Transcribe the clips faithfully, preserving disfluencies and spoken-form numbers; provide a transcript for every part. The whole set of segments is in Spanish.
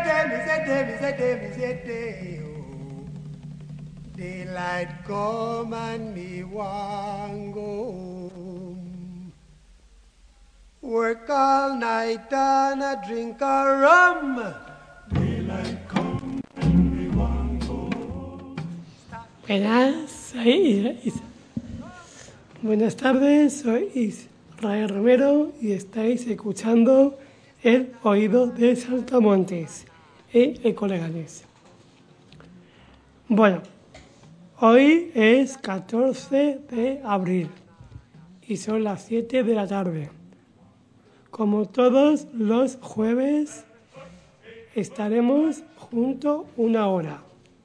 day, me say day, me say day, me say day. Oh, daylight come and me want go home. Work all night and I drink a rum. Daylight come and me want go home. Buenas, soy Is- Buenas tardes, soy Israel Romero y estáis escuchando El Oído de Saltamontes en Ecolegales. Bueno, hoy es catorce de abril y son las siete de la tarde. Como todos los jueves, estaremos juntos una hora.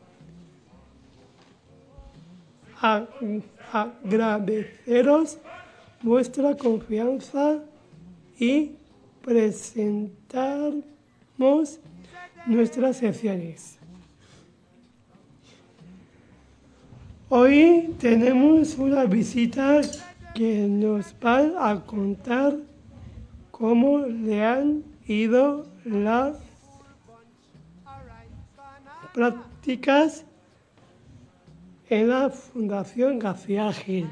A- agradeceros vuestra confianza y presentamos nuestras secciones. Hoy tenemos una visita que nos va a contar cómo le han ido las prácticas en la Fundación García Gil.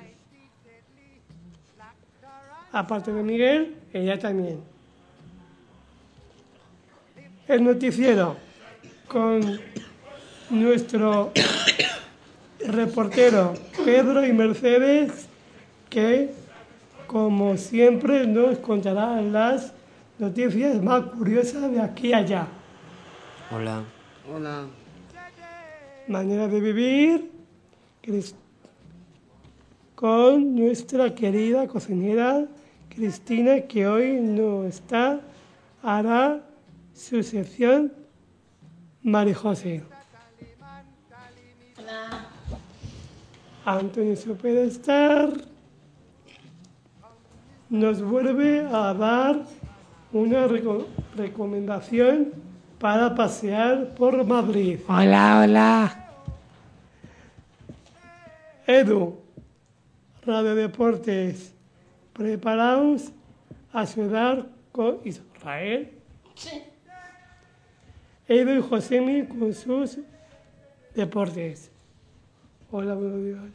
Aparte de Miguel, ella también. El noticiero con nuestro reportero Pedro y Mercedes, que como siempre nos contará las noticias más curiosas de aquí a allá. Hola. Hola. Manera de vivir con nuestra querida cocinera Cristina, que hoy no está, hará su sección María José. Hola. Antonio Superstar nos vuelve a dar una reco- recomendación para pasear por Madrid. Hola, hola. Edu, Radio Deportes, preparaos a ayudar con Israel. Sí. Edu y Josemi con sus deportes. Hola, buenos días.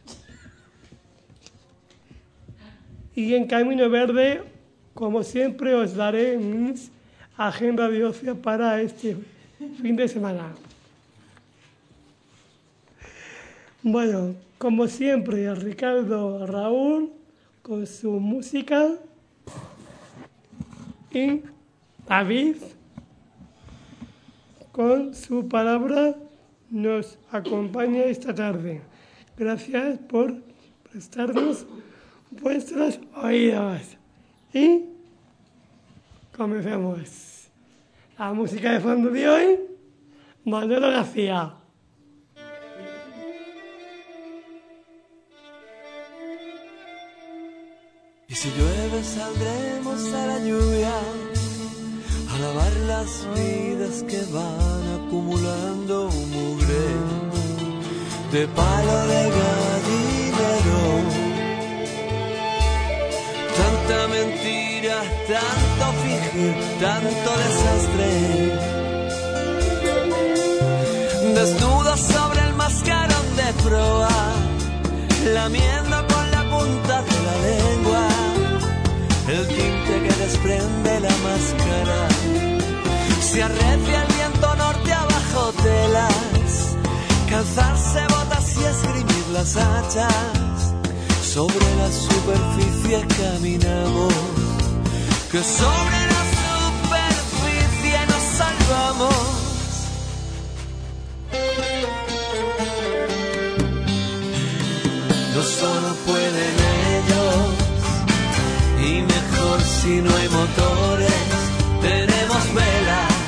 Y en Camino Verde, como siempre, os daré mis agendas de ocio para este fin de semana. Bueno, como siempre, Ricardo Raúl con su música y David con su palabra nos acompaña esta tarde. Gracias por prestarnos vuestros oídos. Y comencemos. La música de fondo de hoy, Manolo García. Y si llueve saldremos a la lluvia a lavar las vidas que van acumulando mugre de palo de gallinero. Tanta mentira, tanto fingir, tanto desastre. Desnudo sobre el mascarón de proa, lamiendo con la punta de la lengua el tinte que desprende la máscara. Se arrecia el viento norte abajo telas, calzarse botas y esgrimir las hachas. Sobre la superficie caminamos, que sobre la superficie nos salvamos. No solo pueden ellos, y mejor si no hay motores, tenemos velas.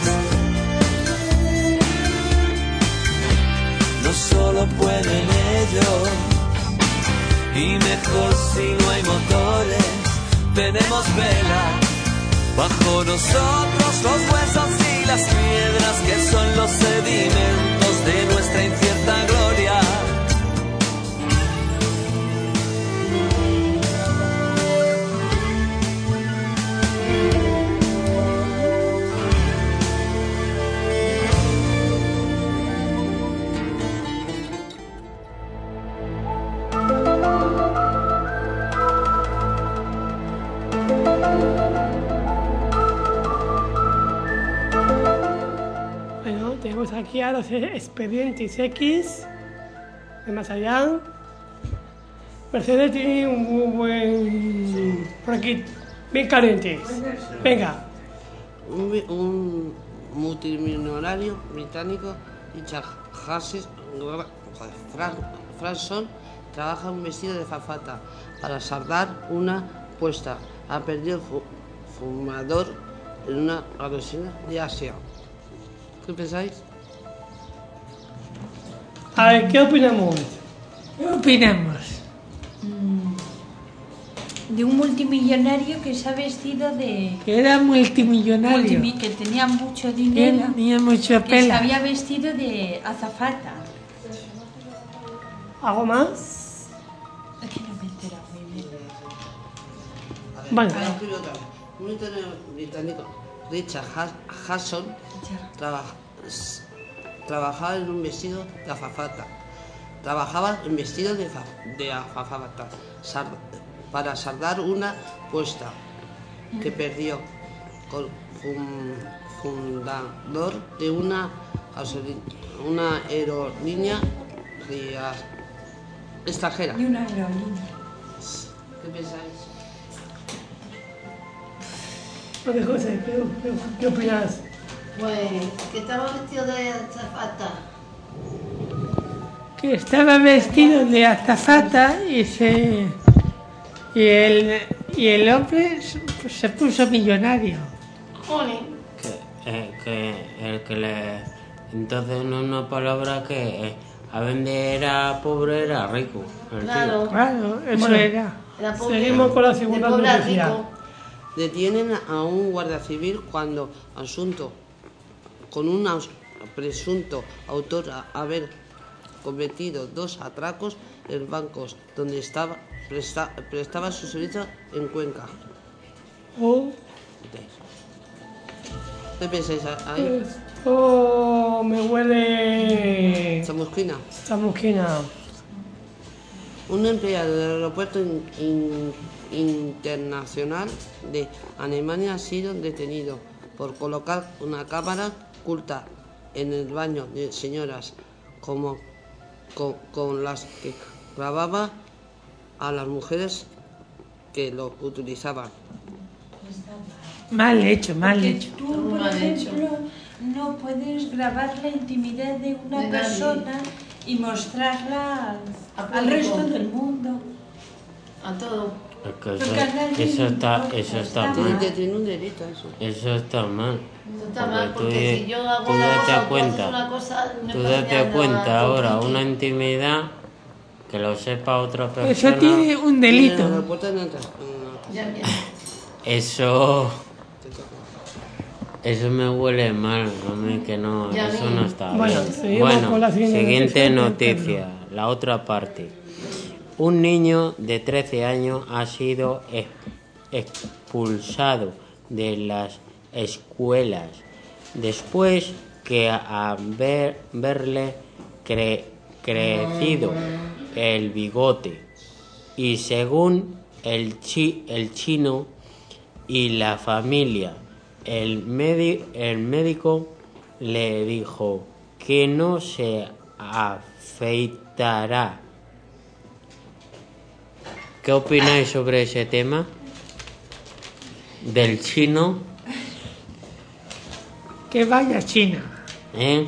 No solo pueden ellos, y mejor si no hay motores, tenemos velas. Bajo nosotros los huesos y las piedras que son los sedimentos de nuestra incierta gloria. a los expedientes X de más allá. Mercedes tiene un muy buen... Por aquí, bien calientes. Venga. Un, bi- un multimillonario británico, Richard Hassis, Frank, Franson, trabaja en un vestido de azafata para saldar una apuesta. Ha perdido el fu- fumador en una aerolínea de Asia. ¿Qué pensáis? A ver, ¿qué opinamos? ¿Qué opinamos? De un multimillonario que se ha vestido de... Que era multimillonario. multimi- que tenía mucho dinero. Tenía mucho Que se pelo. había vestido de azafata. ¿Algo más? Es que no me he enterado muy bien. Vale. Voy a escribir otra vez. Un italiano británico, Richard Has- Hasson, trabaja- s- trabajaba en un vestido de azafata. Trabajaba en vestido de, fa- de azafata sar- para saldar una apuesta que perdió con un fundador de una, gasolin- una aerolínea de a- extranjera. Y una aerolínea. ¿Qué pensáis? Vale, José, ¿qué, qué, qué opinas? Pues que estaba vestido de azafata. Que estaba vestido de azafata y se... Y el, y el hombre se- se puso millonario. Que, eh, que el que le... Entonces, en una palabra que eh, a vender era pobre era rico. El tío. Claro. Claro, eso Bueno. era. Era pobre. Seguimos con la segunda de pobre a noticia. rico. Detienen a un guardia civil cuando asunto con un aus- presunto autor a haber cometido dos atracos en bancos donde estaba presta- prestaba su servicio en Cuenca. Oh, ¿Qué pensáis ahí? esto me huele... Chamusquina. Chamusquina. Un empleado del aeropuerto in- in- internacional de Alemania ha sido detenido por colocar una cámara oculta en el baño de señoras como con, con las que grababa a las mujeres que lo utilizaban. Mal hecho, mal Porque hecho. tú, Muy por mal ejemplo, no puedes grabar la intimidad de una De nadie. persona y mostrarla al, A al público. resto del mundo. A todo. Es que Porque eso, a nadie eso le está, importa, eso está está Tiene, mal. tiene un delito eso. Eso está mal. Eso está mal tú, porque si yo hago tú una date cosa, tú haces cuenta, una cosa, no tú pasa date nada, cuenta tú, ahora Kiki. una intimidad que lo sepa otra persona. Eso tiene un En el delito. aeropuerto en otra- en otra- Ya, ya. Eso, eso me huele mal, a mí que no, Y a eso mí. no está Bueno, bien. seguimos Bueno, con la siguiente siguiente noticia. noticia, la otra parte. Un niño de trece años ha sido ex- expulsado de las escuelas después que a ver- verle cre- crecido el bigote y según el, chi- el chino y la familia, el, medi- el médico le dijo que no se afeitará. ¿Qué opináis sobre ese tema? Del chino, Que vaya a China. ¿eh?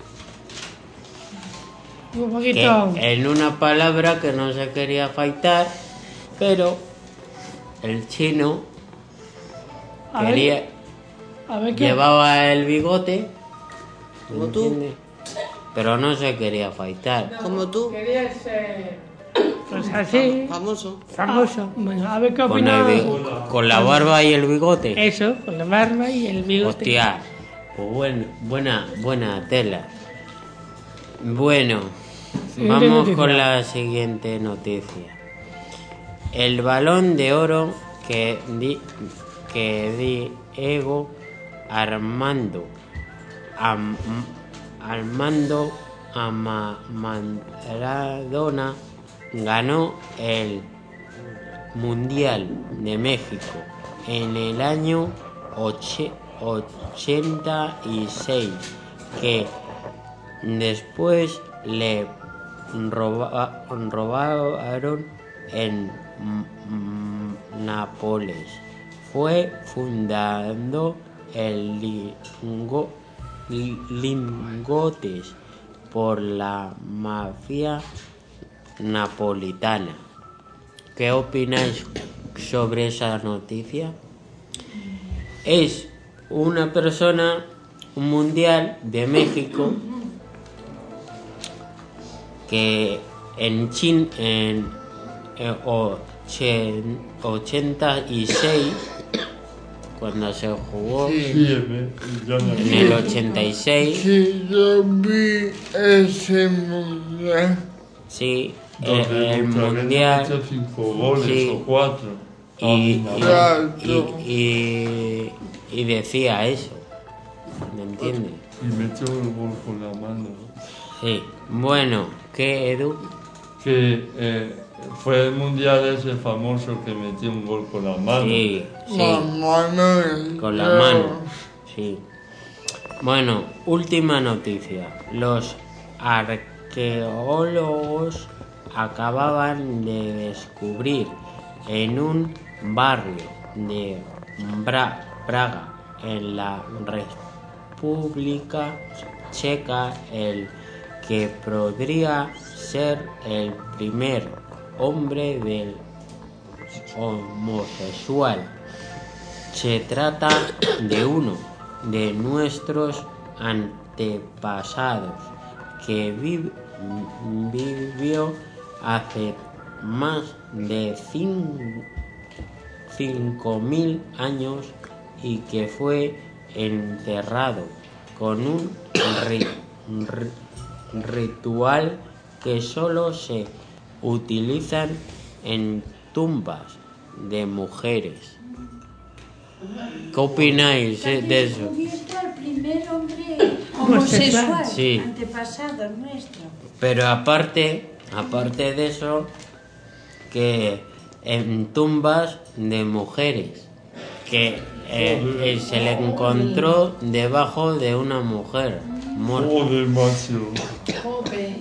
Un Que poquito... en una palabra que no se quería afeitar, pero el chino A ver, quería, a ver qué... llevaba el bigote, ¿me Como tú. entiendes? Pero no se quería afeitar. Como tú, Pues así, famoso. famoso. Bueno, a ver qué Con, el opina... bi- con la barba y el bigote. Eso, con la barba y el bigote. Hostia, pues buen- buena, buena tela. Bueno, Siguiente vamos noticia. con la siguiente noticia. El balón de oro que di, que Diego Armando Am- Armando Ama- Maradona ganó el Mundial de México en el año oche- ochenta y seis, que Después le roba- robaron en mm, Nápoles. Fue fundando el lingo- li- lingotes por la mafia napolitana. ¿Qué opináis sobre esa noticia? Es una persona mundial de México que en Chin en eh, ochen- ochenta y seis, cuando se jugó Sí, yo no en el ochenta y seis, Sí, yo vi ese mundial. sí, Donde el, el Bucharest mundial metió cinco goles sí. o cuatro. y, y, Claro. y, y- y decía eso, ¿me entiendes? Y metió el gol con la mano. Sí, bueno, ¿qué, Edu? Que eh, fue el mundial ese famoso que metió un gol con la mano. Sí, La sí, mano. con la mano, sí. Bueno, última noticia. Los arqueólogos acababan de descubrir en un barrio de Bra- Praga, en la República Checa, el que podría ser el primer hombre del homosexual. Se trata de uno de nuestros antepasados que vi- vivió hace más de cin- cinco mil años y que fue enterrado con un ri- ri- ritual que solo se utilizan en tumbas de mujeres. ¿Qué opináis eh, de eso? Descubierto al primer hombre homosexual, Sí. antepasado nuestro. Pero aparte, aparte de eso, que en tumbas de mujeres, que eh, eh, se le encontró debajo de una mujer muerta. Joder, macho. Jope.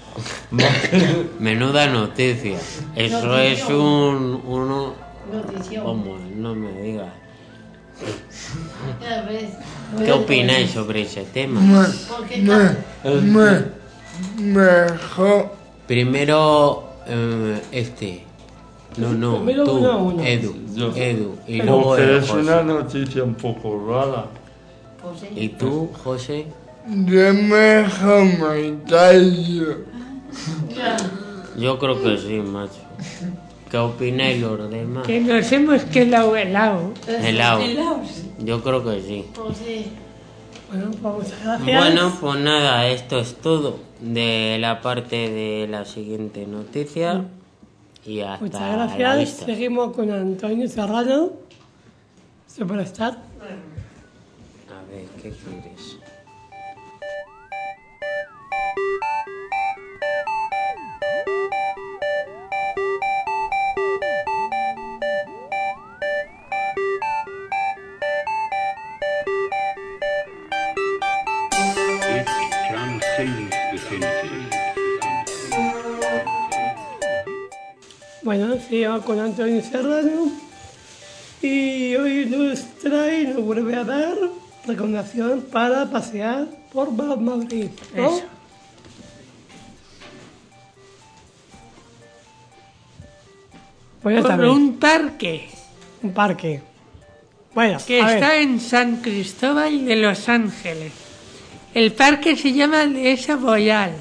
Menuda noticia. Eso Notición. es un... uno... Notición. ¿Cómo? No me digas. Ya ves. ¿Qué opináis sobre ese tema? ¿Por qué Me, me, mejor. Primero, eh, este... No, no, Primero tú, uno a uno. Edu, Yo. Edu, y luego Porque el es José. una noticia un poco rara. Pues sí. ¿Y tú, José? De mejor comentario. Ya. Yo creo que sí, macho. ¿Qué opináis los demás? Que nos hemos quedado helados. Helado. Helados. Yo creo que sí. Pues sí. Bueno, pues muchas gracias. Bueno, pues nada, esto es todo de la parte de la siguiente noticia. Y hasta Muchas la gracias. vista. Seguimos con Antonio Serrano, Superstar. A ver, ¿qué quieres? It transcends the senses. Bueno, seguimos con Antonio Serrano. Y hoy nos trae, nos vuelve a dar recomendación para pasear por Madrid, ¿no? Eso. Pues esta Por vez, un parque un parque. Bueno, que a está ver, en San Cristóbal de Los Ángeles. El parque se llama Dehesa Boyal,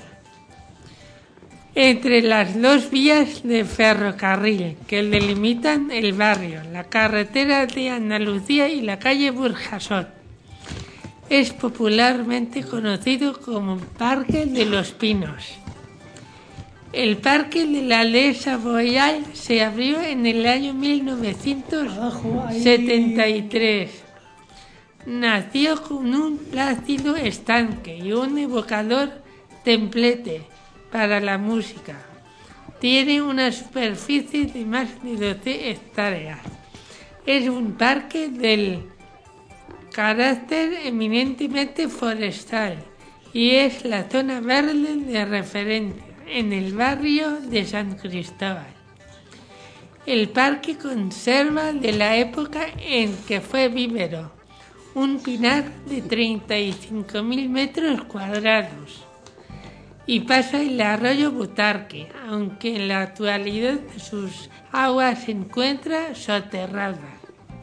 entre las dos vías de ferrocarril que delimitan el barrio, la carretera de Andalucía y la calle Burjasot. Es popularmente conocido como Parque de los Pinos. El Parque de la Dehesa Boyal se abrió en el año mil novecientos abajo, ahí. setenta y tres. Nació con un plácido estanque y un evocador templete para la música. Tiene una superficie de más de doce hectáreas. Es un parque del carácter eminentemente forestal y es la zona verde de referencia en el barrio de San Cristóbal. El parque conserva de la época en que fue vivero un pinar de treinta y cinco mil metros cuadrados y pasa el arroyo Butarque, aunque en la actualidad sus aguas se encuentran soterradas.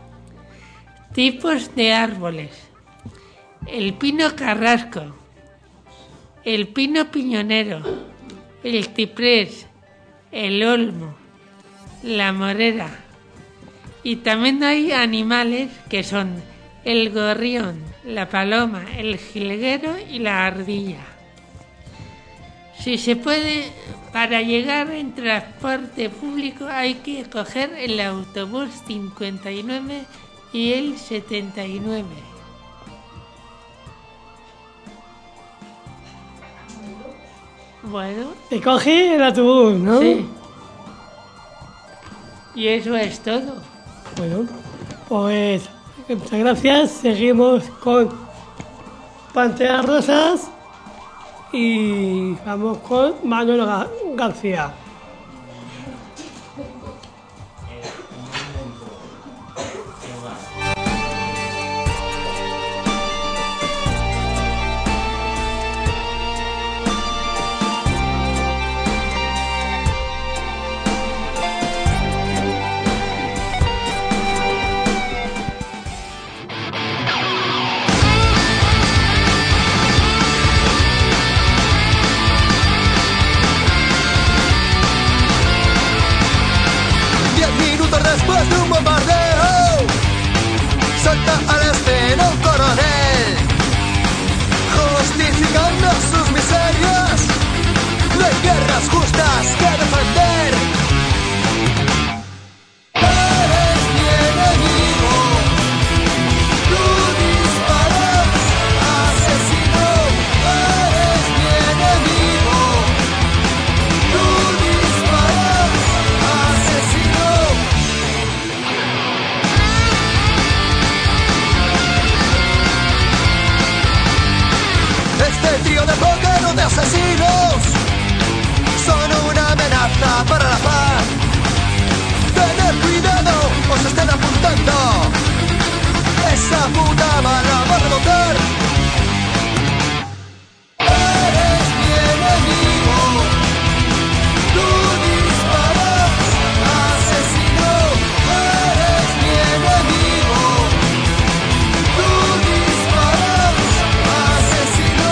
Tipos de árboles: el pino carrasco, el pino piñonero, el ciprés, el olmo, la morera. Y también hay animales que son el gorrión, la paloma, el jilguero y la ardilla. Si se puede, para llegar en transporte público hay que coger el autobús cincuenta y nueve y el setenta y nueve. Bueno. Te coge el autobús, ¿no? Sí. Y eso es todo. Bueno, pues muchas gracias. Seguimos con Panteras Rosas y vamos con Manuel Ga- García. Diez minutos después de un bombardeo, salta a la escena un coronel, justificando sus miserias. No hay guerras justas que defender. Eres mi enemigo, tú disparas, asesino. Eres mi enemigo, tú disparas, asesino. Este trío de Pokémon de asesinos son una amenaza para la paz. Tened cuidado, os están apuntando. Esa puta bala va a rebotar. Eres mi enemigo, tú disparas, asesino. Eres mi enemigo, tú disparas, asesino.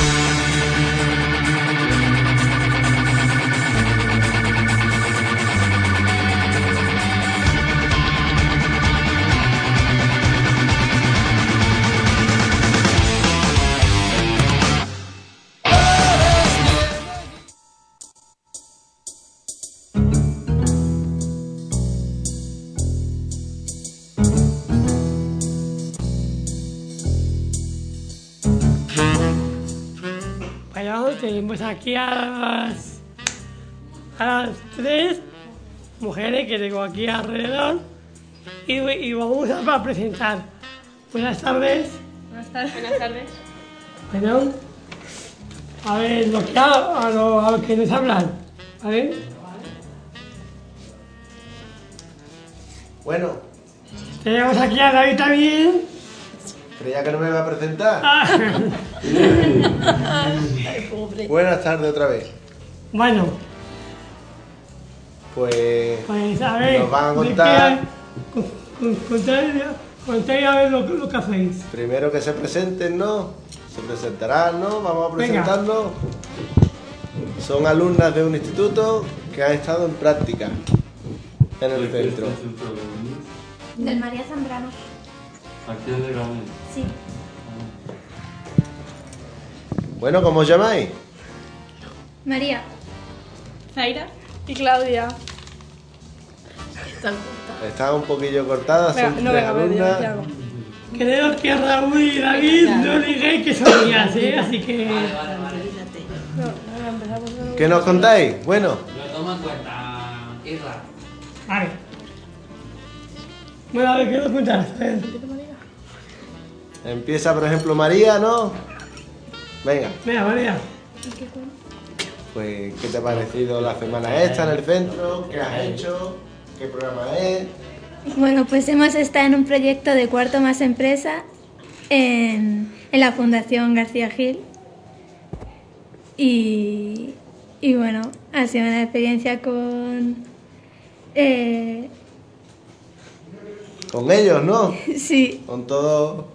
Bueno, tenemos aquí a las, a las tres mujeres que tengo aquí alrededor y, y vamos a, a presentar. Buenas tardes. Buenas tardes. Buenas tardes. Bueno, a ver, lo que, a, a, lo, a lo que nos hablan, ¿vale? Bueno, Tenemos aquí a David también. creía que no me iba a presentar. Ay, pobre. Buenas tardes otra vez. Bueno, Pues, pues a ver, nos van a ¿de contar qué- con- con- contáis contáis a ver lo, que- lo que hacéis. primero que se presenten, ¿no? Se presentarán, ¿no? Vamos a Venga. presentarnos. Son alumnas de un instituto que han estado en práctica en el centro. Del María Zambrano. Aquí es de Gabriel. Sí. Bueno, ¿cómo os llamáis? María. Zaira. Y Claudia. Están un poquillo cortadas, son Venga, no, tres venga, venga, alumnas. ya hago. Creo que Raúl y David no digáis que son mías, ¿eh? Así que... No, no, empezamos de nuevo. ¿Qué nos contáis? Bueno, Lo tomo en cuenta, Isra. Vale. Bueno, a ver, ¿qué nos cuentas? A ver. empieza por ejemplo María, ¿no? Venga. Venga, María. Pues, ¿qué te ha parecido la semana esta en el centro? ¿Qué has hecho? ¿Qué programa es? Bueno, pues hemos estado en un proyecto de Cuarto Más Empresa en, en la Fundación García Gil y, y bueno, ha sido una experiencia con... Eh, Con ellos, ¿no? sí. Con todo...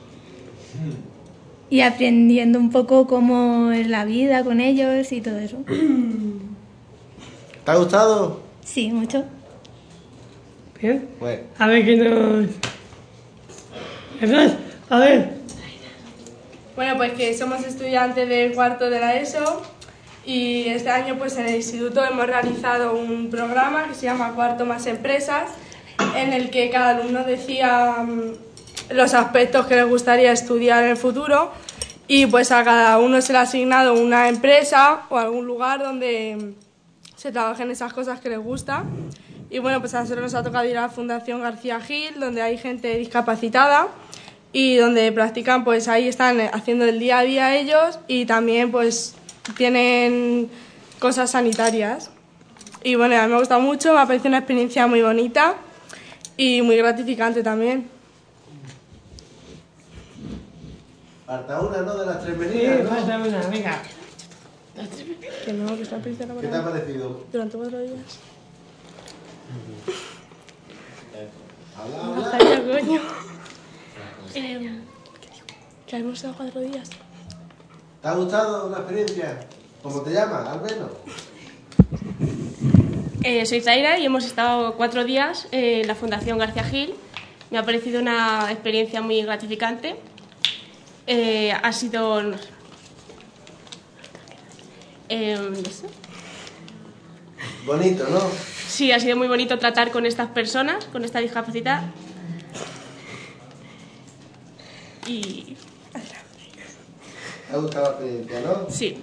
Y aprendiendo un poco cómo es la vida con ellos y todo eso. ¿Te ha gustado? Sí, mucho. Bien. Bueno. A ver qué nos... Hernán, a ver. Bueno, pues que somos estudiantes del cuarto de la ESO y este año pues en el instituto hemos realizado un programa que se llama Cuarto Más Empresas, en el que cada alumno decía los aspectos que les gustaría estudiar en el futuro y pues a cada uno se le ha asignado una empresa o algún lugar donde se trabajen esas cosas que les gusta. Y bueno, pues a nosotros nos ha tocado ir a la Fundación García Gil, donde hay gente discapacitada y donde practican, pues ahí están haciendo el día a día ellos y también pues tienen cosas sanitarias. Y bueno, a mí me ha gustado mucho, me ha parecido una experiencia muy bonita y muy gratificante también. Falta una, ¿no? De las tres Sí, venidas, ¿no? falta una, venga. Que no, que está ¿Qué te ha parecido? Durante cuatro días. Habla, habla. Vaya coño. Eh, que hemos estado cuatro días. ¿Te ha gustado la experiencia? ¿Cómo te llamas, al menos? Eh, soy Zaira y hemos estado cuatro días en la Fundación García Gil. Me ha parecido una experiencia muy gratificante. Eh, ha sido... Eh, no sé. Bonito, ¿no? Sí, ha sido muy bonito tratar con estas personas, con esta discapacidad. Y... ¿Te ha gustado la experiencia, no? Sí.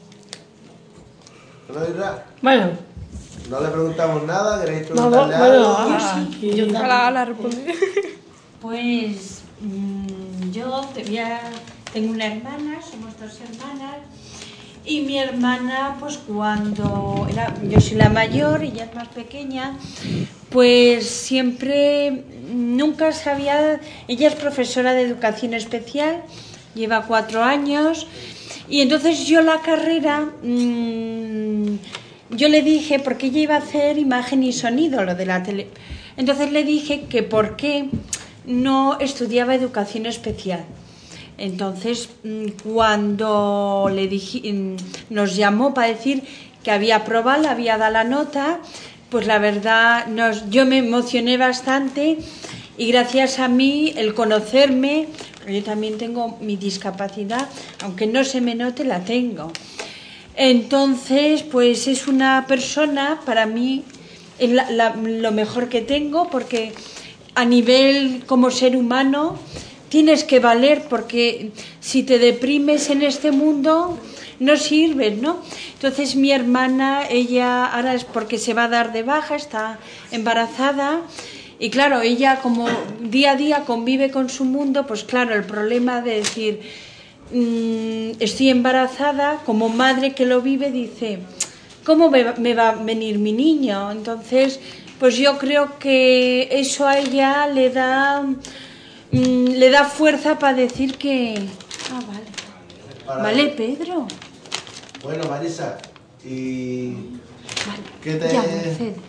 ¿No, Isra? Bueno. No le preguntamos nada, ¿queréis No, preguntarle bueno, algo? aquí- Yo también. Ala, ala, respondí. Pues mm, yo te voy a- tengo una hermana, somos dos hermanas, y mi hermana, pues cuando era, yo soy la mayor, ella es más pequeña, pues siempre, nunca sabía, ella es profesora de educación especial, lleva cuatro años, y entonces yo la carrera, mmm, yo le dije, porque ella iba a hacer imagen y sonido, lo de la tele, entonces le dije que por qué no estudiaba educación especial. Entonces, cuando le dije, nos llamó para decir que había aprobado, le había dado la nota, pues la verdad, nos, yo me emocioné bastante y gracias a mí, el conocerme, yo también tengo mi discapacidad, aunque no se me note, la tengo. Entonces, pues es una persona, para mí, es la, la, lo mejor que tengo, porque a nivel como ser humano tienes que valer, porque si te deprimes en este mundo no sirves, ¿no? Entonces mi hermana, ella ahora es porque se va a dar de baja, está embarazada y claro, ella como día a día convive con su mundo, pues claro, el problema de decir mmm, estoy embarazada, como madre que lo vive dice, ¿cómo me, me va a venir mi niño? Entonces, pues yo creo que eso a ella le da... le da fuerza para decir que... Ah, vale. Para- Vale, Pedro. Bueno, Marisa, ¿y Vale. qué te... Ya, Mercedes.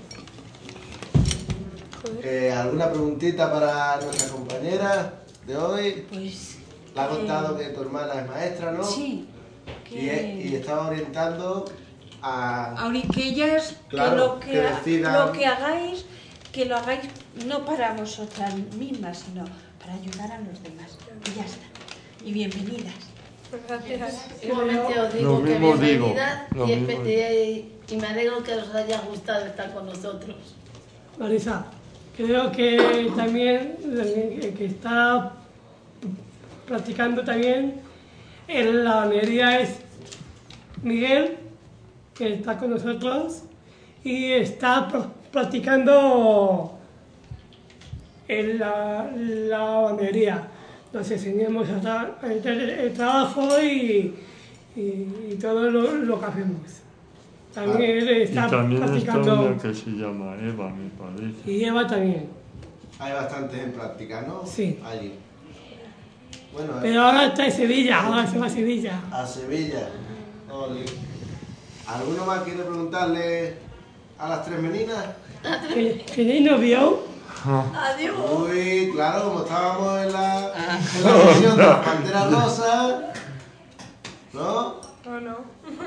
eh, ¿Alguna preguntita para nuestra compañera de hoy? Pues... Le ha eh, contado que tu hermana es maestra, ¿no? Sí. Y, Que, y estaba orientando a... ahorita que ellas, Claro, que, lo que, que ha- decidan- lo que hagáis, que lo hagáis no para vosotras mismas, sino para ayudar a los demás. Y ya está. Y bienvenidas. Gracias. Igualmente os Lo digo que mismo digo, bienvenida lo y, mismo espe- y- y me alegro que os haya gustado estar con nosotros. Marisa, creo que también el que está practicando también en la banería es Miguel, que está con nosotros y está pr- practicando en la, la banería. nos enseñemos a tra- el, el- el trabajo y, y, y todo lo, lo que hacemos. También él está Y también está practicando. una que se llama Eva, me parece. Y Eva también. Hay bastantes en práctica, ¿no? Sí. Allí. Bueno, Pero ahora está en Sevilla, ahora se va a Sevilla. a Sevilla. Ole. ¿Alguno más quiere preguntarle a las tres meninas? ¿Que, que no hay novio? Adiós. Uy, claro, como estábamos en la, en la sesión de las panteras rosas, ¿no? ¿O no?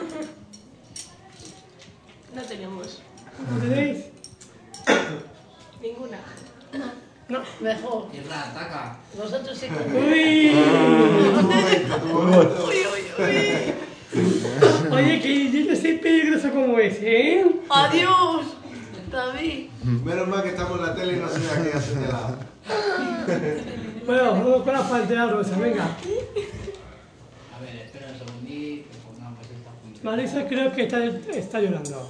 No tenemos ¿No tenéis? ninguna. No. Mejor. Irra, ataca. Vosotros sí Uy. Uy, uy, uy. Oye, que yo no soy peligroso como ese, ¿eh? Adiós. David. Menos mal que estamos en la tele y no se ve aquí a señalado. Bueno, vamos con la pantera rosa, venga. A ver, espera un segundito. Pongamos esta punta. Marisa creo que está, está llorando.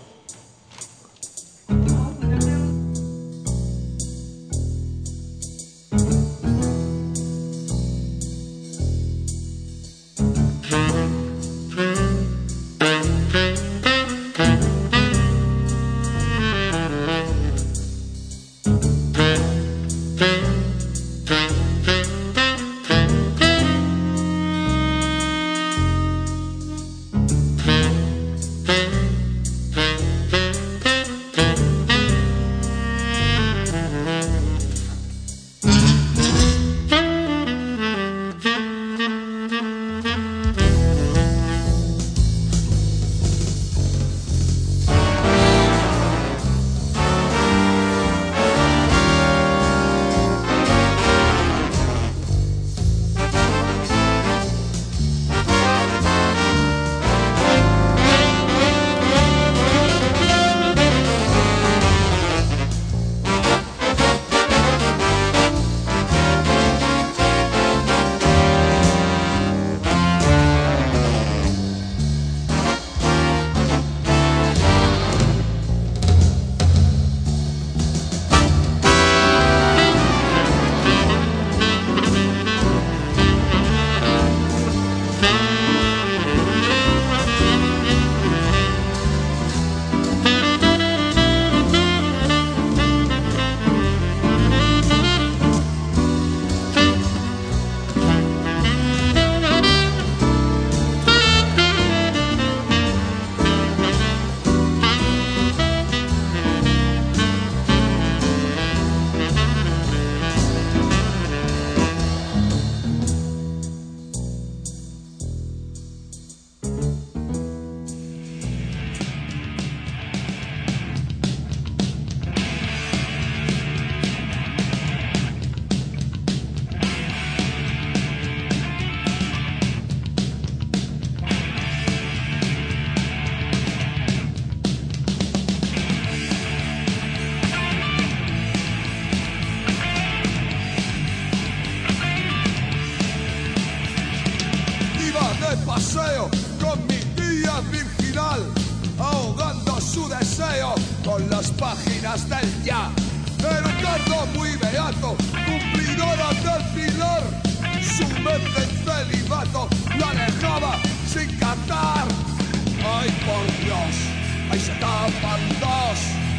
paseo con mi guía virginal, ahogando su deseo con las páginas del ya. Era un cardo muy beato, cumplidora del pilar, su mente en celibato la alejaba sin cantar. Ay, por Dios, ahí se tapan dos.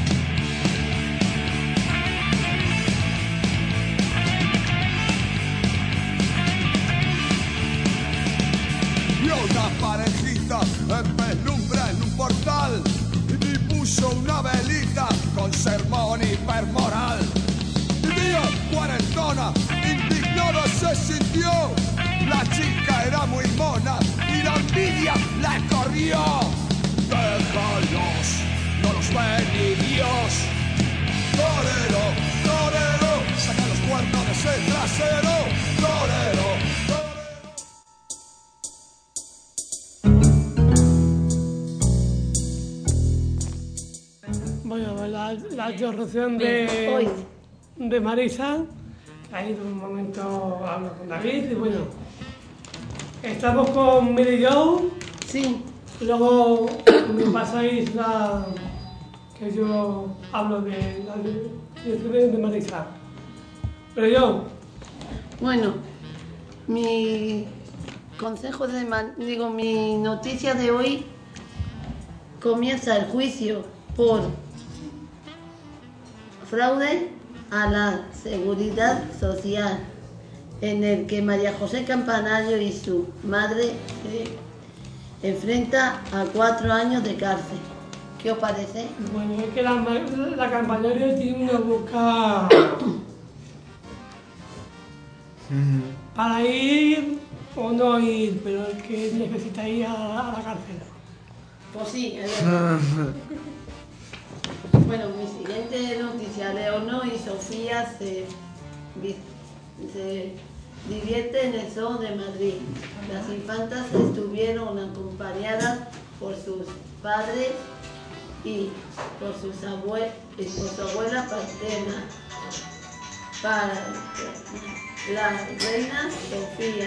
Y una parejita en penumbra en un portal y puso una velita con sermón hipermoral. Tía cuarentona, indignada se sintió. La chica era muy mona y la envidia la corrió. Déjalos, no los ve ni Dios. Torero, torero, saca los cuernos de ese trasero. Torero. Bueno, la, la interrupción de, de Marisa, que ha ido un momento a hablar con David, y bueno, estamos con Mary Jo. Sí. Luego me pasáis la que yo hablo de la dirección de Marisa. Pero yo. Bueno, Mi consejo de man- digo, mi noticia de hoy comienza el juicio por fraude a la seguridad social, en el que María José Campanario y su madre se enfrenta a cuatro años de cárcel. ¿Qué os parece? Bueno, es que la, la Campanario tiene una boca para ir o no ir, pero es que necesita ir a, a la cárcel. Pues sí, es verdad. Bueno, mi siguiente noticia, Leonor y Sofía se, vi- se divierten en el Zoo de Madrid. Las infantas estuvieron acompañadas por sus padres y por, sus abue- y por su abuela paterna, para la reina Sofía.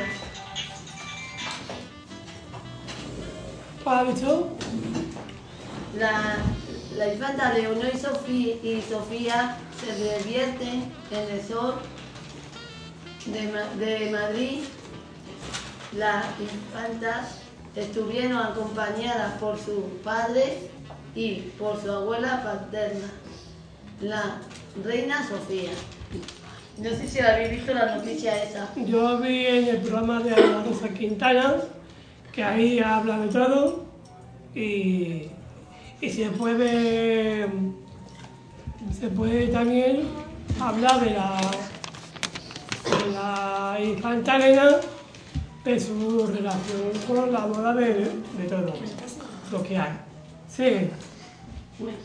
¿Cuál ha dicho? La, la infanta Leonor y Sofía, y Sofía se divierten en el Zoo de, Ma- de Madrid. Las infantas estuvieron acompañadas por sus padres y por su abuela paterna, la reina Sofía. No sé si habéis visto la noticia esa. Yo vi en el programa de Ana Rosa Quintana que ahí habla de todo y, y se puede se puede también hablar de la, de la infanta Elena, de su relación con la boda de, de todo lo que hay. Sí. Bueno.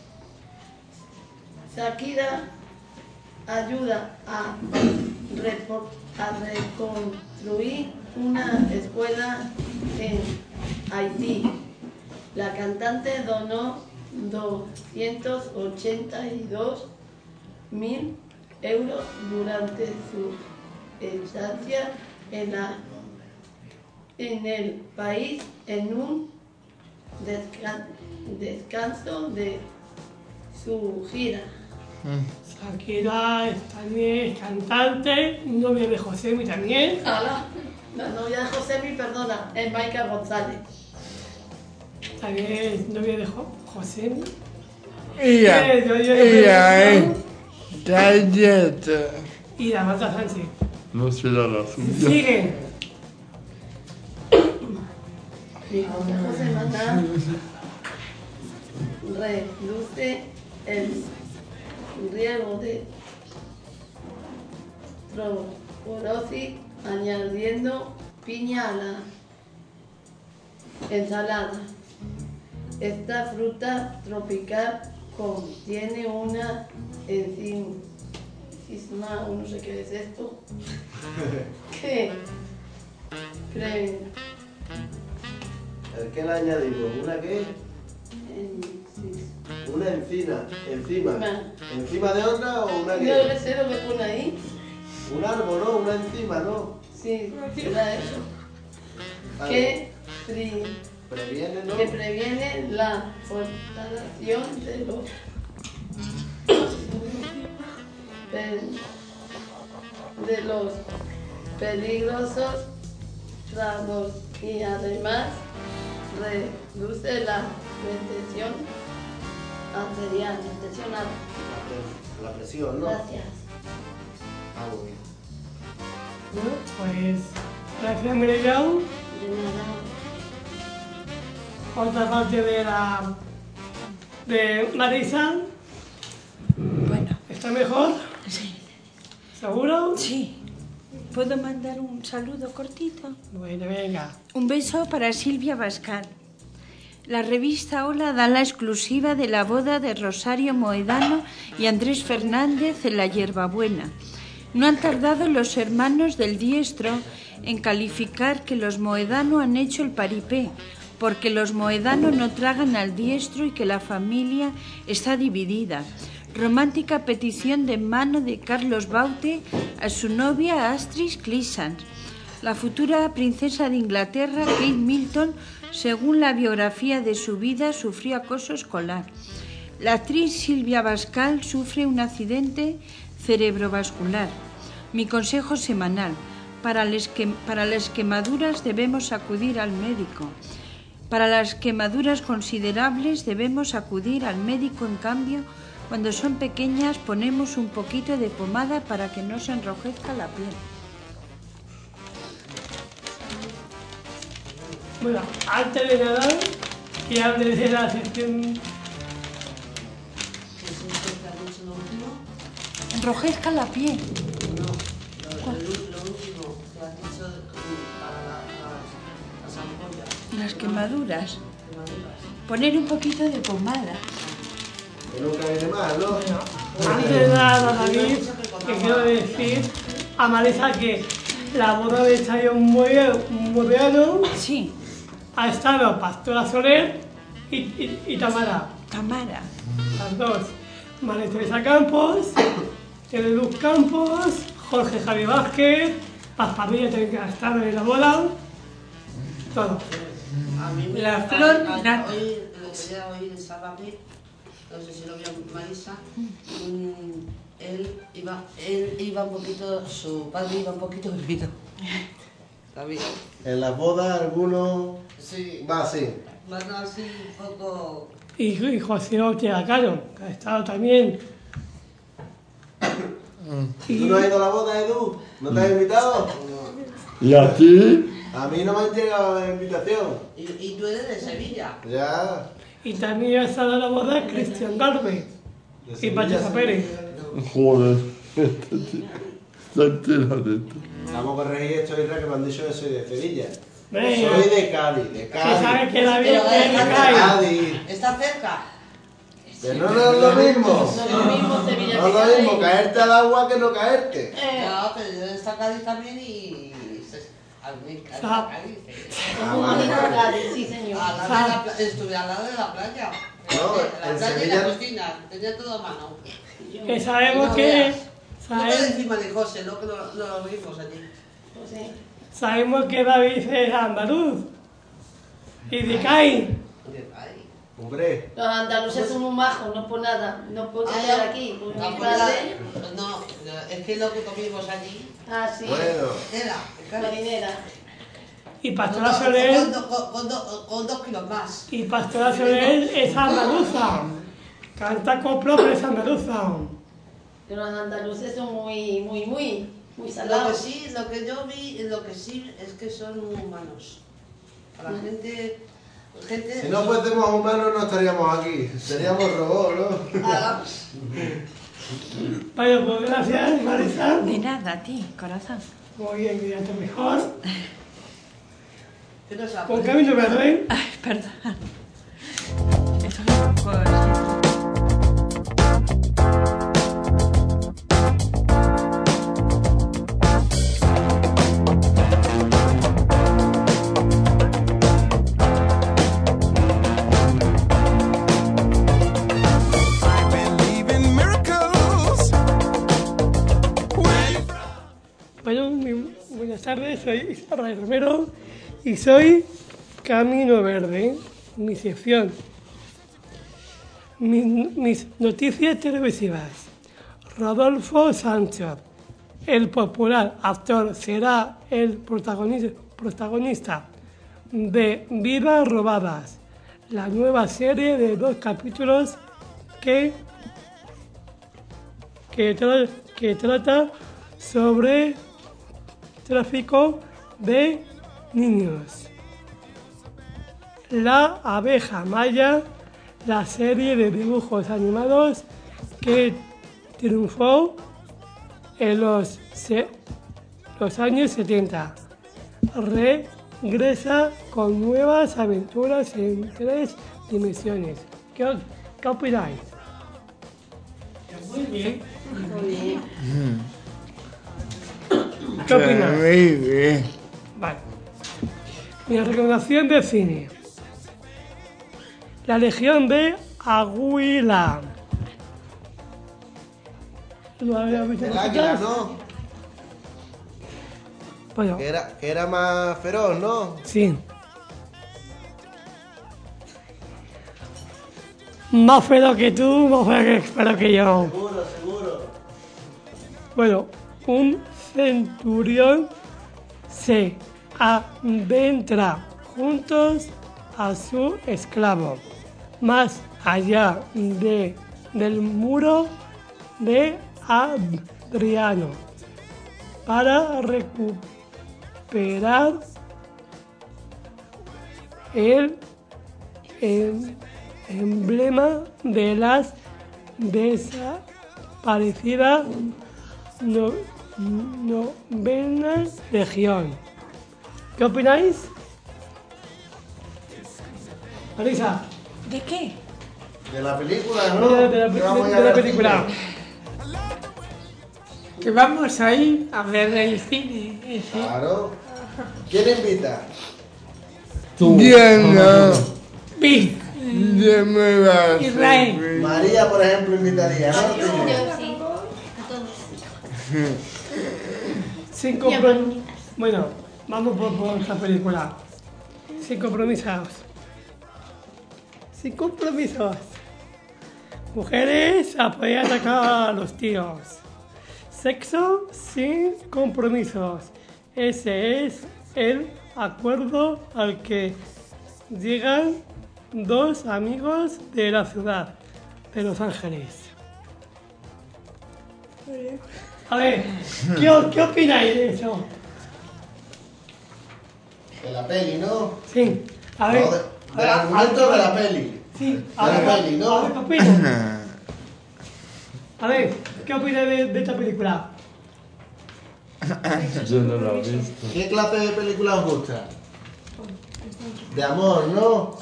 Shakira ayuda a, repo- a reconstruir una escuela en Haití. La cantante donó doscientos ochenta y dos mil euros durante su estancia en, la, en el país en un descan- descanso de su gira. Shakira es también es cantante, novia de Josemi también. Hola, la novia de Josemi, perdona, es Maika González. También es novia de Jo- Josemi. Ella, Eh, yo- yo- yo ella es pregunto. galleta. Y la Marta Sánchez. No será la suya. Sigue. Mi consejo semanal reduce el riesgo de osteoporosis añadiendo piña a la ensalada. Esta fruta tropical contiene una enzima, no sé qué es esto, que pre- ¿Qué le añadimos? ¿Una qué? en- Una encina, encima. Ma. ¿Encima de otra o una No qué? le sé lo que pone ahí. Un árbol, ¿no? Una encima, ¿no? Sí, era eso. Vale. Que, pri- Previene, ¿no? que previene la fortaleza de los pe- de los peligrosos tragos y además reduce la presión arterial. Presión arterial. La presión, ¿no? Gracias. Ah, muy bien. Pues, gracias Mireia. Otra parte de la de Marisa. Bueno. ¿Está mejor? Sí. ¿Seguro? Sí. ¿Puedo mandar un saludo cortito? Bueno, venga. Un beso para Silvia Bascal. La revista Hola da la exclusiva de la boda de Rosario Moedano y Andrés Fernández en La Hierbabuena. No han tardado los hermanos del Diestro en calificar que los Moedano han hecho el paripé, porque los Moedano no tragan al Diestro y que la familia está dividida. Romántica petición de mano de Carlos Baute a su novia Astrid Cleasant. La futura princesa de Inglaterra, Kate Middleton, según la biografía de su vida, sufrió acoso escolar. La actriz Silvia Bascal sufre un accidente cerebrovascular. Mi consejo semanal: para las, que, para las quemaduras debemos acudir al médico. Para las quemaduras considerables debemos acudir al médico. En cambio, cuando son pequeñas ponemos un poquito de pomada para que no se enrojezca la piel. Bueno, antes de nada, que hable de la sección... Enrojezca la piel. No, lo, lo, lo último que has dicho para la, la, las ampollas. Las quemaduras. Quemaduras. Poner un poquito de pomada. Que nunca viene mal, ¿no? Antes de nada, David, que quiero decir a Marisa que la boda de Chayo Murriano sí. ha estado Pastora Soler y, y, y Tamara. Tamara. Las dos. María Teresa Campos, Luz Campos, Jorge Javi Vázquez, Paz Padilla tiene que estar en la boda. Todo. A mí me La gusta, flor a- a- nata. Hoy lo quería oír en Sábame, no sé si lo vio Marisa. mm, él, iba, él iba un poquito, su padre iba un poquito bebido. David. En las bodas algunos Sí. va así. Van así un poco. Y, y José Ortega Caro, que ha estado también. ¿Tú no has ido a la boda, Edu? ¿No te has invitado? ¿Y a ti? A mí no me han llegado la invitación. Y, y tú eres de Sevilla. Ya. Y también ha estado en la boda Cristian Garbe y Pacheco Pérez. Joder, este tío está entera de esto. Vamos a corregir esto, Isra, que me han dicho que soy de Sevilla. Venga. Soy de Cádiz, de Que Cádiz. sabes que David Pero es de está Cádiz. Cádiz. ¿Está cerca? Pero no es lo mismo. No es lo mismo Sevilla No es que lo mismo Cádiz. caerte al agua que no caerte. No, pero yo está Cádiz también y. se- A mí, Cádiz, Ah. Cádiz. Ah, Un vale, bonito vale. Cádiz, sí señor. Al lado de la pla- Estuve al lado de la playa. No, la en playa y Sevilla- la piscina, tenía todo a mano. Que sabemos No que. veas. No por sabe- encima de José, no que no, no lo vimos allí. Pues sí. Sabemos que David es andaluz. Y de Cádiz. Ay. Hombre. Los andaluces son muy majos, no por nada. No por Ah, estar ya. aquí. Pues No, mi pues padre. pues no, es que lo que comimos allí Ah, sí. Bueno. era Marinera. Y con, Pastora dos- Soler. con, do- con, con do- con dos kilos más. Y Pastora Soler es andaluza. Canta copla, pero es andaluza. Pero los andaluces son muy, muy, muy, muy Lo que salados. sí, lo que yo vi, lo que sí es que son humanos. A la gente, gente. Si no fuésemos humanos no estaríamos aquí. Seríamos robots, ¿no? Ah, Vaya, pues gracias, Marisa. De nada, a ti, corazón. Muy bien, cuídate mejor. que no se la Con puede- Camino Verde. Ay, perdón. Eso es un poco así. Bueno, muy buenas tardes, soy Israel Romero y soy Camino Verde, mi sección. Mi- mis noticias televisivas. Rodolfo Sánchez, el popular actor, será el protagonista, protagonista de Vidas Robadas, la nueva serie de dos capítulos que, que, tra- que trata sobre tráfico de niños. La abeja maya, la serie de dibujos animados que triunfó en los, se- los años setenta. Regresa con nuevas aventuras en tres dimensiones. ¿Qué, o- qué opináis? Muy bien. ¿Qué opinas? Muy bien. Vale. Mi recomendación de cine. La Legión de Águila. ¿Lo habéis visto El águila, vosotros? ¿no? Bueno, Que era, que era más feroz, ¿no? sí. Más feo que tú, más feo que, feo que yo. Seguro, seguro. Bueno, un centurión se adentra juntos a su esclavo, más allá de, del muro de Adriano, para recuperar el em- emblema de las desaparecidas no, novena legión. ¿Qué opináis? Marisa. ¿De qué? De la película, ¿no? De, de la, Que vamos a de- ir de a la ver película. cine. Que vamos a ir a ver el cine. ese. Claro. ¿Quién invita? Tú. Diana. Vi. Ya me vas. Israel. María, por ejemplo, invitaría, ¿no? Yo sí, a todos. Sin compromisos. Bueno, vamos por, por esta película. Sin compromisos. Sin compromisos. Mujeres a poder atacar a los tíos. Sexo sin compromisos. Ese es el acuerdo al que llegan dos amigos de la ciudad de Los Ángeles. A ver, ¿qué, qué opináis de eso? De la peli, ¿no? Sí, a ver. No, de- del argumento de la peli. Sí, a De la ver, peli, a ¿no? ver, ¿qué opinas? A ver, ¿qué opinas de, de esta película? Yo no la he visto. ¿Qué clase de película os gusta? De amor, ¿no?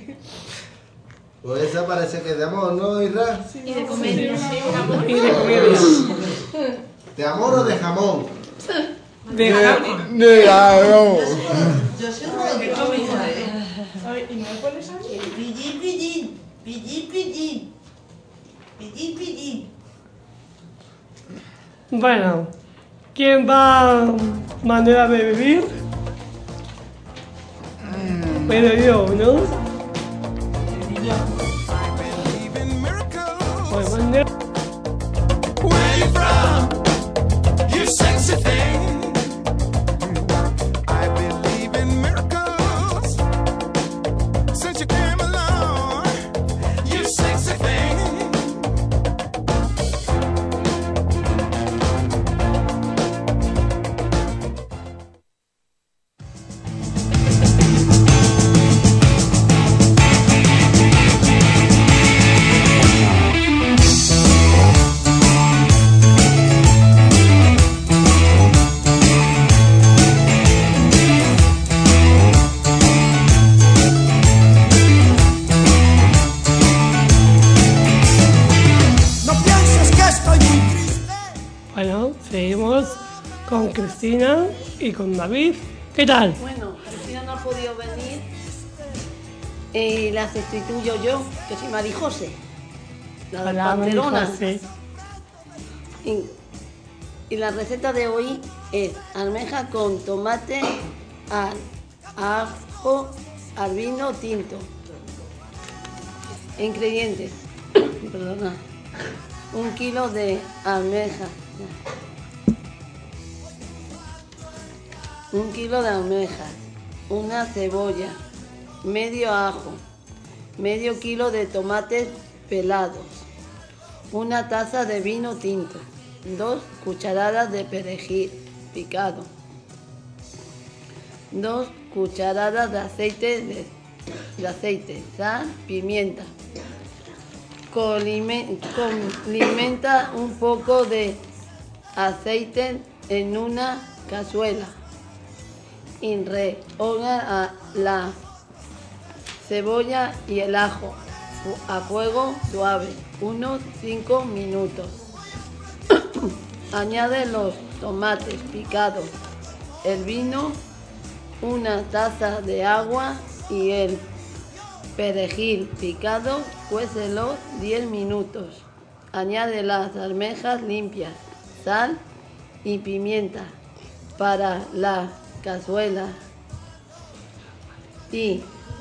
Pues esa parece que es de amor, ¿no, Isra? Y de comedia. Y de comedia. ¿De amor o de jamón? De jamón. De algo. Yo soy una de cómica, ¿eh? ¿Y me pones a mí? Pillín, pillín, pillín, pillín, pillín, pillín. Bueno, ¿quién va a manera de vivir? Pero yo, ¿no? Pues manera... Where you from? You sexy thing. I believe in miracles. Since you came along, you sexy thing. No pienses que estoy muy triste. Bueno, seguimos con Cristina y con David. ¿Qué tal? Bueno, Cristina no ha podido venir y la sustituyo yo, que soy Marijose, la de Hola, Panterona. Marijose. Y, y la receta de hoy es almeja con tomate, al, ajo, al vino tinto. Ingredientes. Perdona. Un kilo de almejas. Un kilo de almejas. Una cebolla. Medio ajo. Medio kilo de tomates pelados. Una taza de vino tinto. Dos cucharadas de perejil picado. Dos cucharadas de aceite de, de aceite, sal, pimienta. Colime- Condimenta un poco de aceite en una cazuela y rehoga a la cebolla y el ajo fu- a fuego suave, unos cinco minutos. Añade los tomates picados, el vino, una taza de agua y el perejil picado, cuécelo diez minutos. Añade las almejas limpias, sal y pimienta para la cazuela y,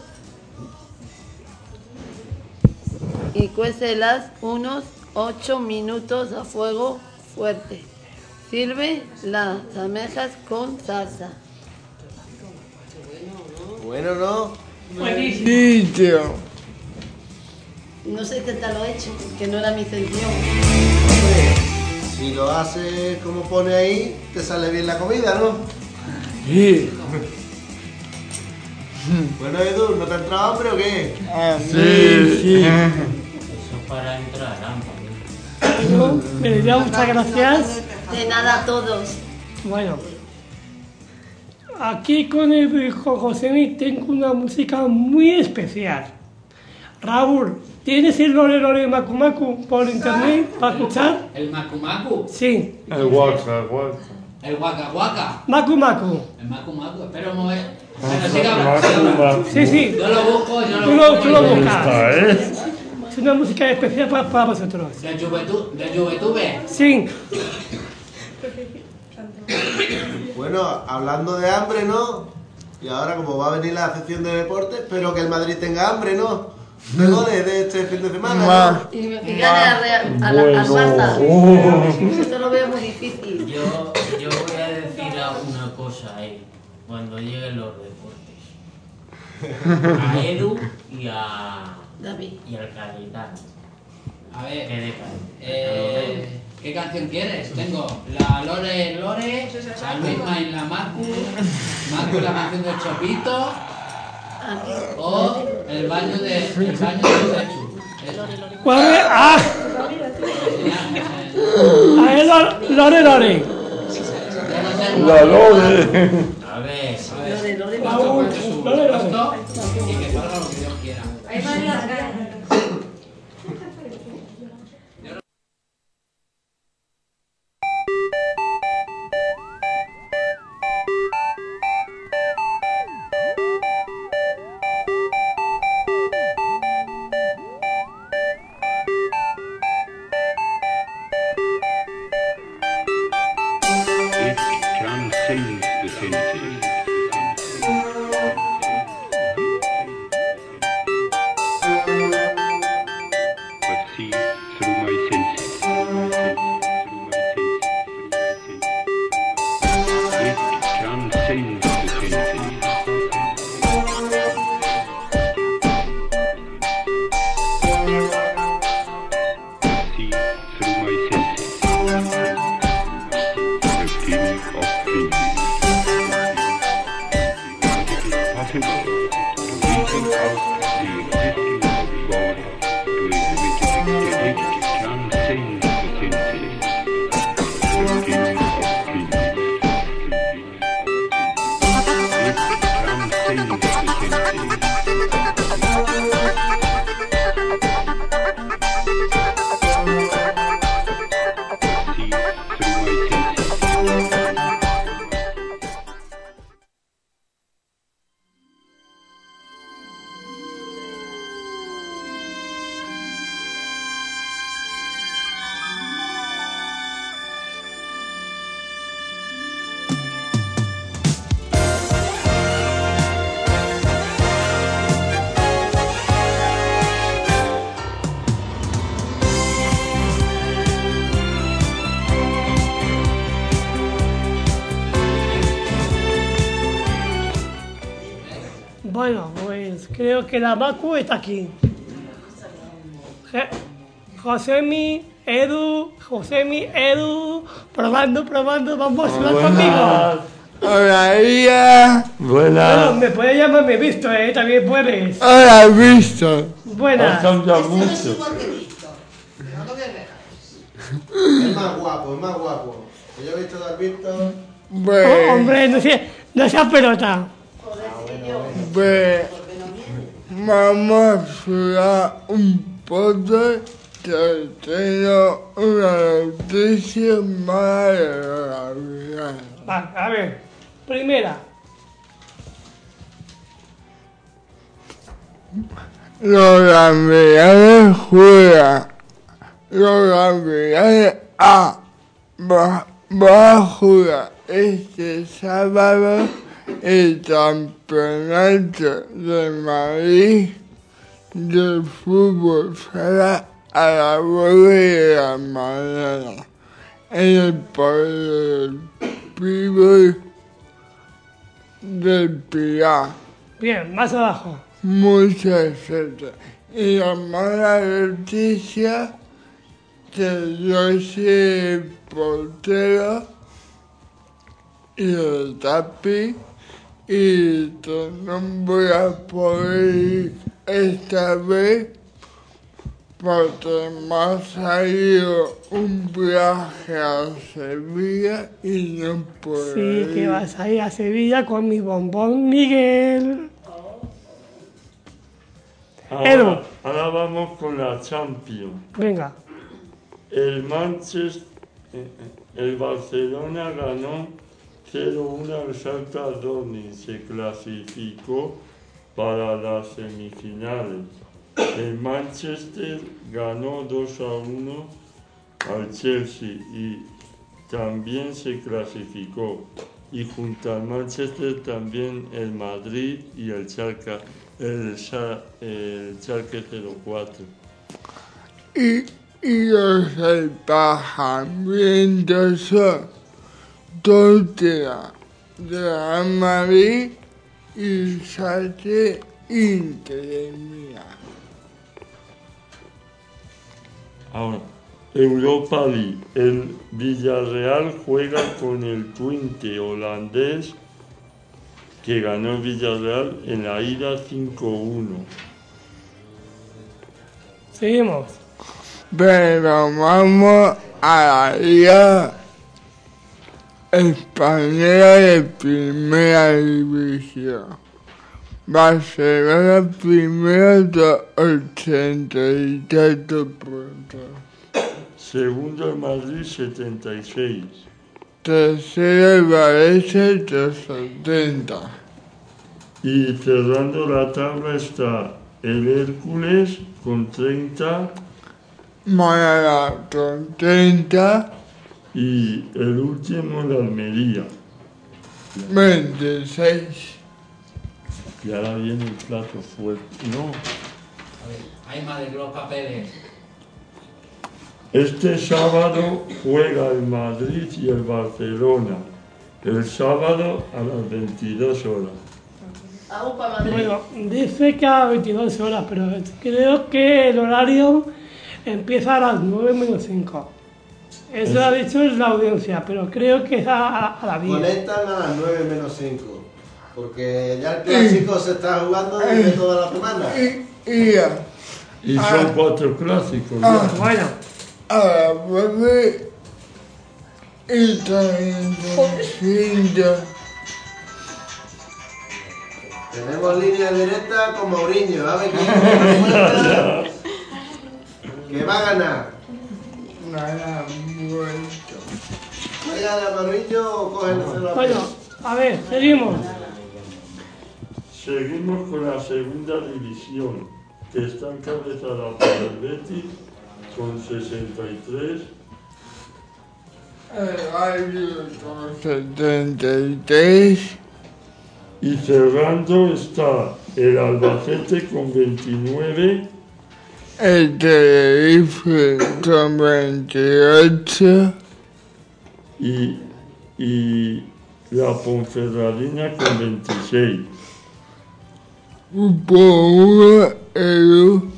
y cuécelas unos ocho minutos a fuego fuerte. Sirve las almejas con salsa. Bueno, ¿no? Buenísimo. Sí, tío. No sé qué tal lo he hecho, que no era mi intención. Si lo haces como pone ahí, te sale bien la comida, ¿no? Sí. Bueno, Edu, ¿no te ha entrado hambre o qué? Sí, sí. Eso para entrar, hambre. Bueno, me diría muchas gracias. De nada a todos. Bueno, aquí con el con José tengo una música muy especial. Raúl, ¿tienes el Lore Lore Macu Macu por internet para escuchar? ¿El Macu Macu? Sí. El Waka, el Waka. ¿El Waka Waka? Macu Macu. El Macu Macu, espera un momento. Bueno, siga hablando, siga hablando. Sí, sí. Yo lo busco, yo lo Tú lo, tú lo busco. buscas. Es una música especial para, para vosotros. ¿De Juventud? ¿De Juventud? Sí. Bueno, hablando de hambre, ¿no? Y ahora como va a venir la sección de deportes, espero que el Madrid tenga hambre, ¿no? De goles de este fin de semana, ¿no? Y, y gane a, Real- a la, al Bueno. Barça. Oh. Esto lo veo muy difícil. Yo, yo voy a decir una cosa ahí, cuando lleguen los deportes. A Edu y a... David. Y al Cayetano. A ver, ¿Qué de Cayetano? eh, ¿qué canción quieres? Tengo la Lore Lore, la Luisma y la Marcu, Marcu la canción del Chopito, o el baño de el baño de Techu. ¿Cuál es? ¡Ah! A ver, Lore Lore. Lore. La Lore. A ver, A ver, Raúl, su puesto y que salga lo que Dios quiera. Ahí van las ganas. It transcends the senses. But see through my senses. It transcends the senses. See through my senses. The king of kings. But it is possible to reason out the existence of God to a limited extent. It transcends the senses. The king of kings. It transcends the senses. See through my senses. Bueno, pues creo que la Macu está aquí. Je- Josemi, Edu, Josemi, Edu, probando, probando, vamos a hablar conmigo. Hola, Ia. Bueno, Buenas. me puedes llamarme Visto, eh, también puedes. Hola, Víctor. Buenas. Has cambiado mucho. Es más guapo, es más guapo. Yo he visto a Alberto. Pues, Oh, hombre, no seas no seas pelota. pues, vamos a hablar un poco. Que tengo una noticia maravillosa. Va, a ver, primera. Los campeones juegan. Los campeones A va, va a jugar este sábado el campeonato de Madrid de fútbol sala a las nueve de la mañana en el polideportivo del Pilar. Bien, más abajo. Muchas suerte. Y la mala noticia que yo soy portero y el tapi y que no voy a poder ir esta vez porque me ha salido un viaje a Sevilla y no puedo Sí, ir. que vas a ir a Sevilla con mi bombón Miguel. Edu. Ahora, ahora vamos con la Champions. Venga. El Manchester, el Barcelona ganó cero uno al Shakhtar Donetsk, se clasificó para las semifinales. El Manchester ganó dos a uno al Chelsea y también se clasificó. Y junto al Manchester también el Madrid y el Schalke, el, Scha- el Schalke cero cuatro. Y, y los emparejamientos son Tottenham de Real Madrid y Schalke Inter de Milán. Ahora, Europa League. El Villarreal juega con el Twente holandés que ganó el Villarreal en la ida cinco uno. Seguimos. Pero vamos a la Liga Española de Primera División. Barcelona primero de ochenta y tres puntos. Segundo el Madrid setenta y seis. Tercero el Valencia de setenta. Y cerrando la tabla está el Hércules con treinta. Málaga con treinta. Y el último el Almería. veintiséis. Y ahora viene el plato fuerte. No. A ver, hay madre que los papeles. Este sábado juega el Madrid y el Barcelona. El sábado a las veintidós horas. Bueno, dice que a veintidós horas, pero creo que el horario empieza a las nueve menos cinco. Eso lo ha dicho la audiencia, pero creo que es a, a, a la diez. Conectan a las nueve menos cinco. Porque ya el clásico se está jugando desde toda la semana. Y ya. Y son Ah. cuatro clásicos. Ah. ya. Bueno. Ahora vuelve y también Tenemos línea directa con Mourinho. A ver quién que va a ganar. Nada muerto. ¿Juega de Mourinho o coge el celular? Bueno, a ver, seguimos. Seguimos con la segunda división, que está encabezada por el Betis con sesenta y tres. El Rayo con setenta y tres. Y cerrando está el Albacete con veintinueve. El Tenerife con veintiocho. Y, y la Ponferradina con veintiséis. Grupo uno, Edu.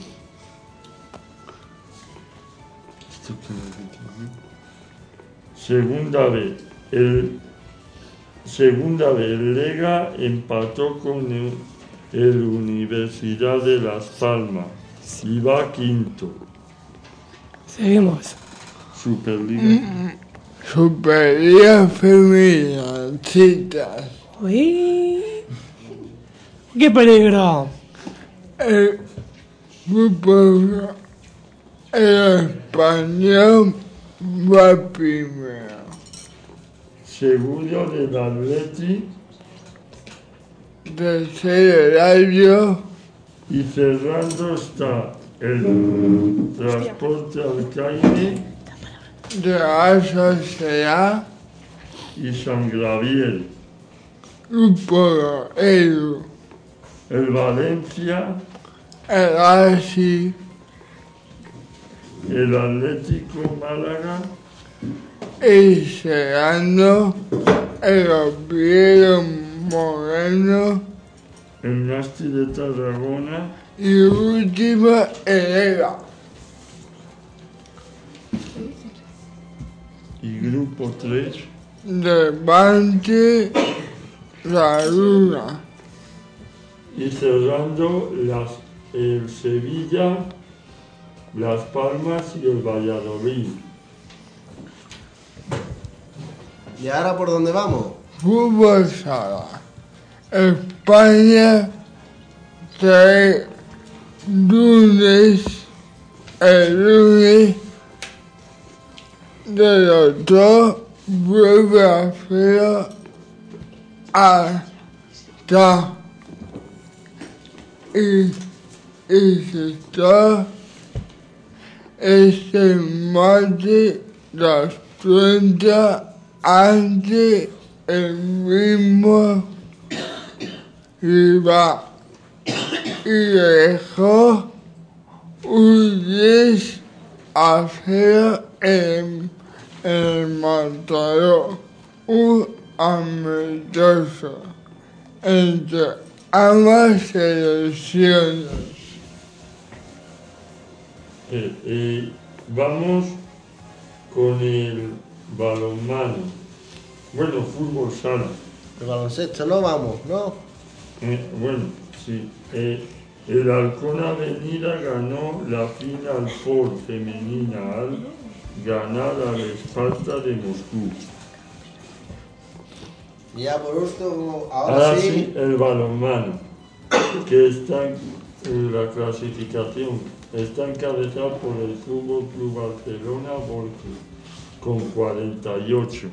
Segunda vez, el segunda vez el Lega empató con el, el Universidad de Las Palmas y va quinto. Seguimos. Superliga. Superliga femenina, chicas. Uy. ¡Qué peligro! El fútbol, el español va primero. Segundo del Atleti. Tercero el Rayo. Y cerrando está el Transporte Alcaide de la Sociedad. y San Gabriel. Grupo Edu. El Valencia, El Asi. el Atlético Málaga Y cerrando el Oviedo Moreno el Nasti de Tarragona. Y última Herrera. Y grupo tres. Levante la Luna. Y cerrando las, el Sevilla, Las Palmas y el Valladolid. ¿Y ahora por dónde vamos? Fútbol sala. España trae lunes, el lunes de los dos vuelve a hacer hasta y, y se está este martes las treinta ante el mismo rival y dejó un diez a cero en el marcador, un amistoso entre ambas selecciones. Eh, eh, vamos con el balonmano. Bueno, fútbol sala. El baloncesto no vamos, ¿no? Eh, bueno, sí. Eh, el Halcón Avenida ganó la Final Four femenina al ganar al Esparta de Moscú. Y ya por último, ahora, Ahora sí. sí, el balonmano, que está en la clasificación, está encabezado por el Fútbol Club Barcelona Volcán, con cuarenta y ocho.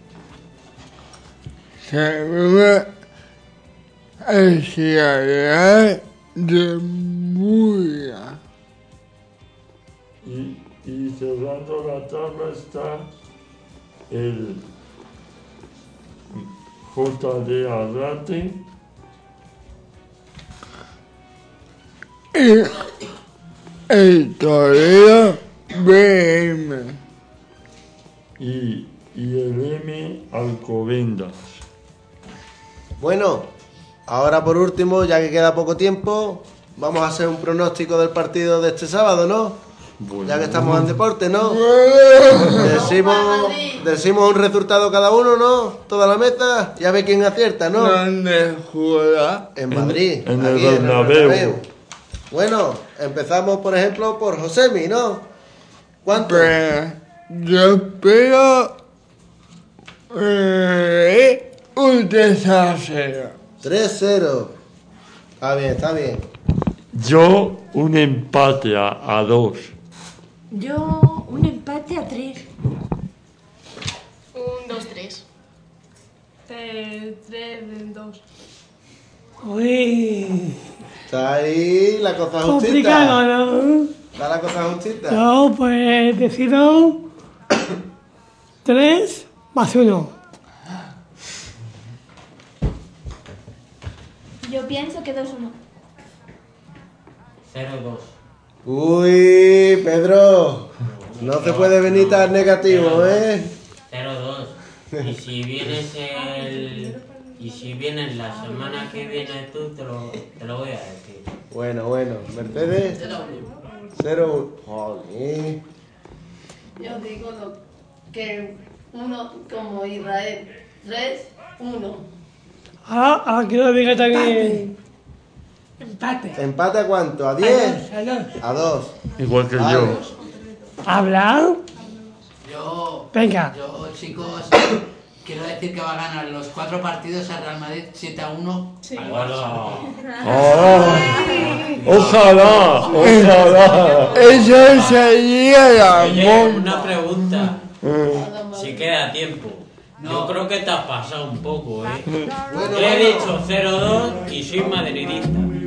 Se ve el Ciudad de Murcia. Y, y cerrando la tabla está el J D Arrate. Y el Toreo B M. Y, y el M Alcobendas. Bueno, ahora por último, ya que queda poco tiempo, vamos a hacer un pronóstico del partido de este sábado, ¿no? Bueno. Ya que estamos en deporte, ¿no? Decimos, decimos un resultado cada uno, ¿no? Toda la meta, ya ve quién acierta, ¿no? ¿Dónde juega? En Madrid. En el aquí, en el Bernabéu. Bernabéu. Bueno, empezamos por ejemplo por Josemi, ¿no? ¿Cuánto? Pues yo espero eh, un tres a cero. tres cero. Está bien, está bien. Yo un empate a, a dos. Yo un empate a tres. Un dos tres. Tres, dos. Uy, Está ahí la cosa justita. complicado, ¿no? Está la cosa justita. Yo pues decido tres más uno. Yo pienso que dos uno. cero dos. Uy, Pedro. No se puede venir tan negativo, ¿eh? cero dos. Y si vienes el... Y si vienes la semana que viene tú, te lo, te lo voy a decir. Bueno, bueno. Mercedes. cero uno. Joder. Yo digo lo que uno como Israel. tres uno. Ahora, ahora quiero diga también. Empate. ¿Empate a cuánto? ¿A diez? A dos. A dos. Igual que Vale. yo. ¿Hablar? Yo, Venga. yo, chicos, quiero decir que va a ganar los cuatro partidos al Real Madrid siete a uno. Sí. Oh, ojalá, ojalá. Eso sería la Oye, bomba. una pregunta. Si queda tiempo. Yo creo que te has pasado un poco, ¿eh? Bueno, Te he bueno. dicho cero dos y soy madridista.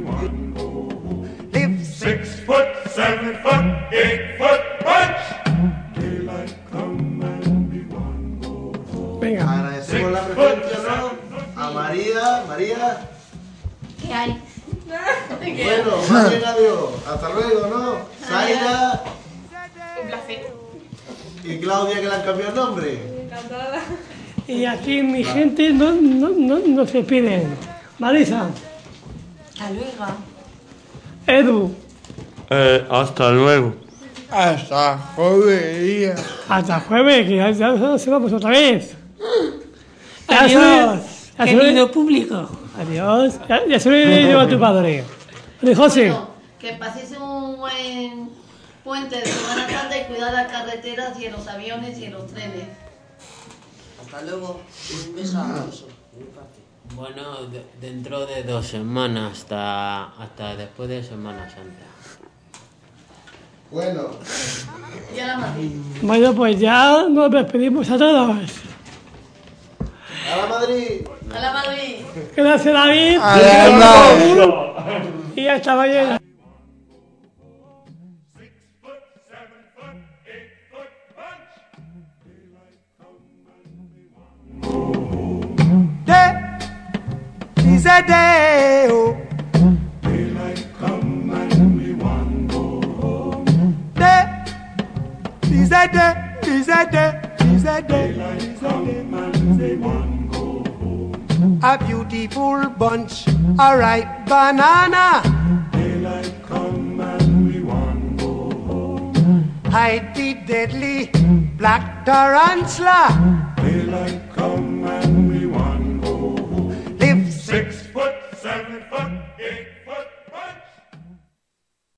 Six foot, seven foot, eight foot punch. Daylight come and be one more. Venga. Agradecemos la presencia, ¿no? A María. María. ¿Qué hay? Bueno, más bien adiós. Hasta luego, ¿no? Zaira. Un placer. Y Claudia, que le han cambiado el nombre. Encantada. Y aquí mi gente no, no, no, no se piden. Marisa. Hasta luego. Edu. Eh, hasta luego. Hasta jueves. Hasta jueves, que ya, ya nos vamos otra vez. Ya Adiós, se- ya se- querido público. Adiós. Ya, ya se lo llevo a tu padre. Oye, José. Bueno, que paséis un buen puente de Semana Santa y cuidad las carreteras y en los aviones y en los trenes. Hasta luego. Un beso a Oso. Bueno, de- dentro de dos semanas, hasta, hasta después de Semana Santa. Bueno. Y a la Madrid. Bueno, pues ya nos despedimos a todos. ¡A la Madrid! A la Madrid. Gracias, David. Adiós. Y hasta mañana. Day is a day, oh. Daylight come and we want go home. Day is a day, is a day, is a day, is a day. And they want go home. A beautiful bunch, a ripe banana. Daylight come and we want go home. Hide the deadly black tarantula. Daylight